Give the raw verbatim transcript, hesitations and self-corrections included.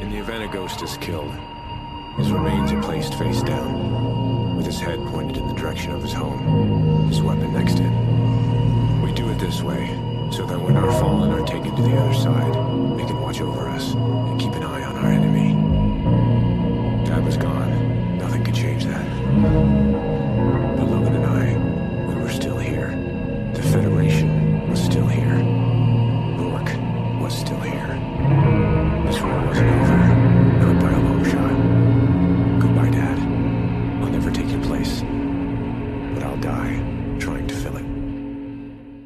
In the event a ghost is killed, his remains are placed face down, with his head pointed in the direction of his home, his weapon next to him. We do it this way, so that when our fallen are taken to the other side, they can watch over us and keep an eye on our enemy. Dad was gone. Nothing could change that.